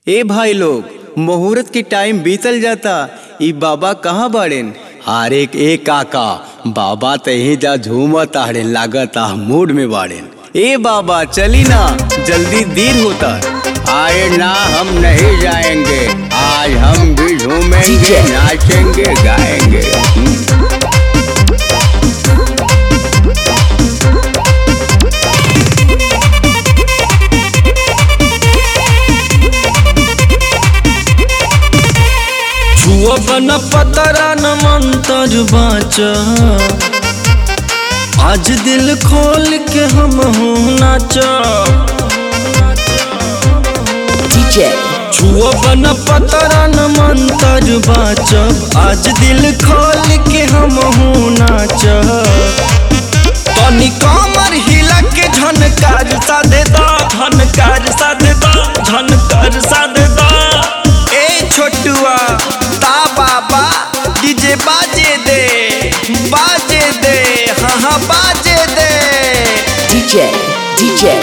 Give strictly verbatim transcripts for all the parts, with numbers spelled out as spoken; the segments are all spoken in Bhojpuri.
ए भाई लोग, मुहूर्त की टाइम बीतल जाता। ई बाबा कहाँ बाड़ेन? अरे ए काका, बाबा तही जा झूमत आड़े, लागता मूड में बाड़ेन। ए बाबा चली ना, जल्दी देर होता। आए ना, हम नहीं जाएंगे। आज हम भी झूमेंगे, नाचेंगे, गाएंगे। बन पतरा न मंतर बाचा, आज दिल खोल के हम हूँ नाचा। छुआ बन पतरा न मंतर बाचा, आज दिल खोल के हम हूँ नाचा। तनी कमर हिला के झनकार सा दे दा, झनकार सा दे दा, झनकार सा दे दा। ए छोटुआ ता बाबा, डीजे बाजे दे, बाजे दे, हाँ हाँ बाजे दे। डीजे डीजे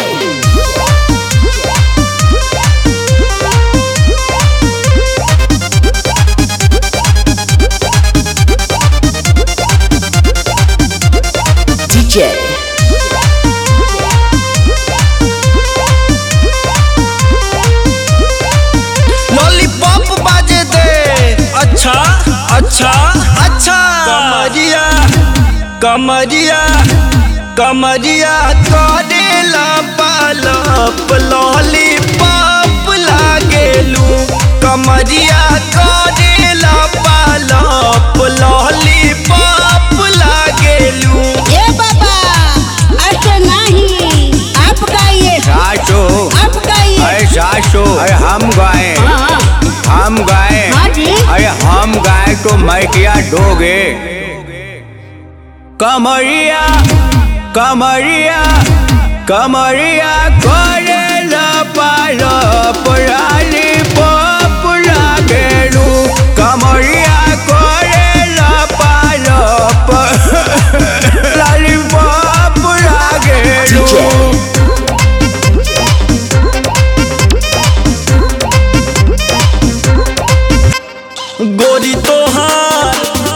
डीजे लॉलीपॉप बाजे दे। अच्छा अच्छा अच्छा। कमरिया कमरिया कमरिया करेला पालप, लॉलीपॉप लागेलू। कमरिया करेला पालप, लॉलीपॉप लागेलू। ए बाबा, ऐसे नहीं, आप गाइए। सासू, आप गाइए। अरे सासू, अरे हम गाए, हाँ हम गाए। हाँ जी। अरे हम गाए तो मैं क्या दोगे? कमरिया कमरिया कमरिया करेला पालप, लॉलीपॉप लागेलू। कमरिया करेला पालप, लॉलीपॉप लागेलू। गोरी तोहार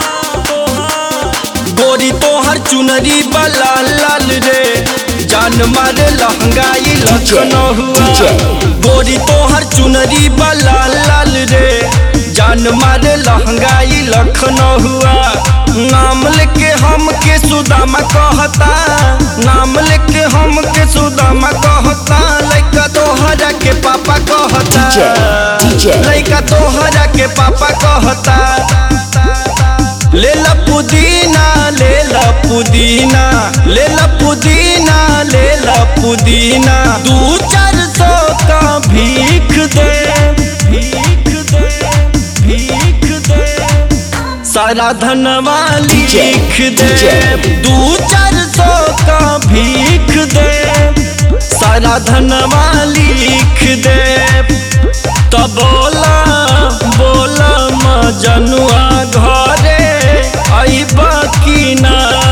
गोरी तोहार चुनरी वाला लाल रे, जान मारे लहंगाई लखनऊआ। गोरी तोहार चुनरी वाला लाल रे, जान मारे लहंगाई लखनऊआ। नाम लेके हम के सुदामा कहता, नाम लेके हम के सुदामा कहता। लइका तोहरा के पापा कहता, लइका तोहरा के पापा कहता। ले ला पुदीना, ले ला पुदीना, ले ला पुदीना, ले ला पुदीना। दू चार सौ का भीख दे, भीख दे, भीख दे। सारा धनवा लिख दे, दू चार सौ का भीख दे। सारा धनवा लिख दे। तो बोला बोला मजनुआ घरे आइबा की ना।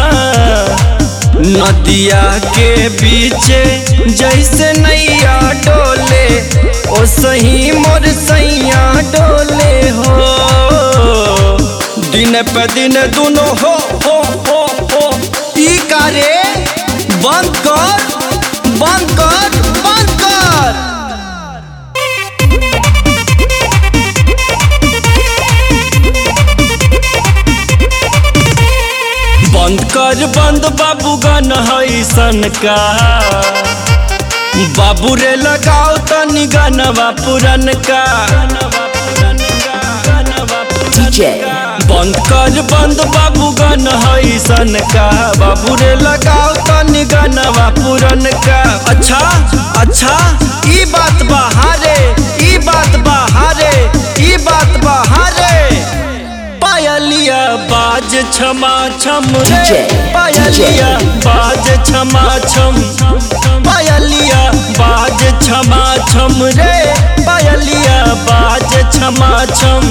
नदिया के बीचे जैसे नैया डोले, ओ सही मोर सैया डोले हो। दिन पे दिन दोनों हो हो हो हो। ई कारे बंद कर, बंद कर, बंद कर। बंद कर बंद बाबू गन हैसन का। बाबू रे लगाओ तनी गनवा पुरन का। डीजे बंद कर बंद बाबू गन हैसन का। बाबू रे लगाओ तनी गनवा पुरन का। अच्छा अच्छा, ई बात बहारे, ई बात बहारे, ई बात बहारे। पायलिया बाज छमा छम रे, पायलिया बाज छमा छम। पायलिया बाज छमा छम रे, पायलिया बाज छमा छम।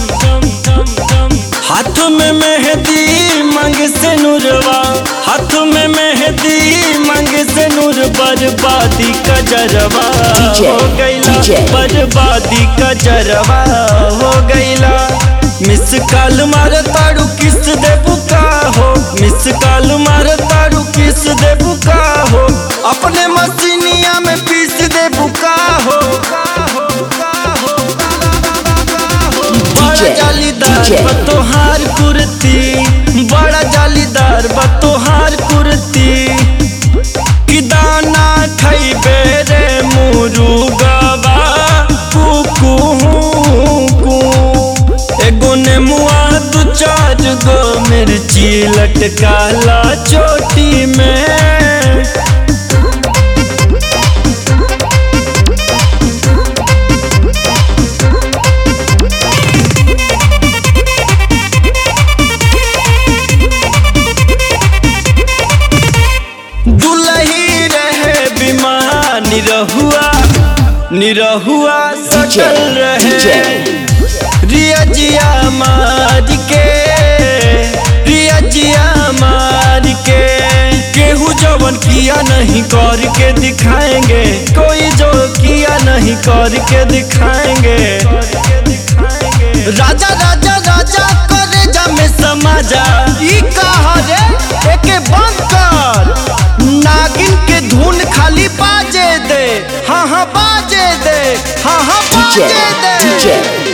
हाथ में मेहंदी मांग से नूरवा, हाथ में मेहंदी मांग से नूर। बर्बादी का जरवा डीजे, हो गईला डीजे। बर्बादी का जरवा हो गईला। मिस कॉल मार तारू किस दे बुका हो, मिस कॉल मार तारू किस दे बुका हो, अपने मसीनिया में पीस दे बुका हो। बड़ा जालीदार बतोहार कुर्ती, बड़ा जालीदार बतोहार कुर्ती, कि दाना खैबे रे मुरुगवा कुकू कु। एगो नेमुआ दू चार गो मिर्ची लटकाला चोटी में। दुलही रहे बीमार निरहुआ निरहुआ सटल रहे, रियजिया मार के रियजिया मार के। केहू जवन किया नहीं करके दिखाएंगे, कोई जो किया नहीं करके दिखाएंगे। राजा राजा राजा करे जा में समाजा, ई कहा रे एके बंद कर। नागिन के धुन खाली बाजे दे, हाँ हाँ बाजे दे, हाँ हाँ बाजे दे।